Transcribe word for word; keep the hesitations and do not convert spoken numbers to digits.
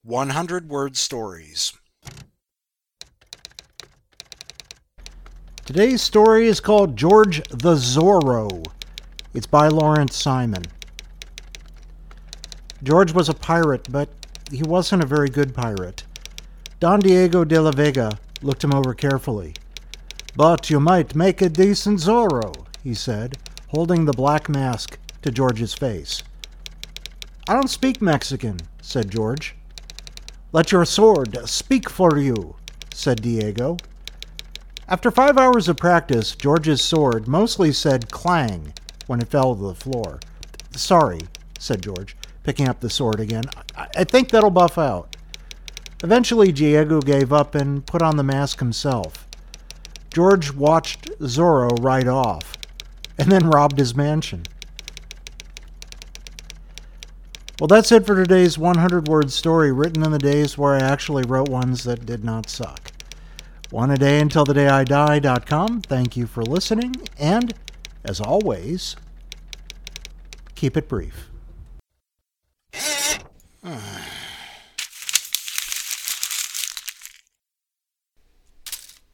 one hundred word stories. Today's story is called George the Zorro. It's by Lawrence Simon. George was a pirate, but he wasn't a very good pirate. Don Diego de la Vega looked him over carefully. "But you might make a decent Zorro," he said, holding the black mask to George's face. "I don't speak Mexican," said George. "Let your sword speak for you," said Diego. After five hours of practice, George's sword mostly said clang when it fell to the floor. "Sorry," said George, picking up the sword again. I, I think that'll buff out." Eventually, Diego gave up and put on the mask himself. George watched Zorro ride off, and then robbed his mansion. Well, that's it for today's one hundred word story, written in the days where I actually wrote ones that did not suck. One a day until the day I die dot com. Thank you for listening, and, as always, keep it brief.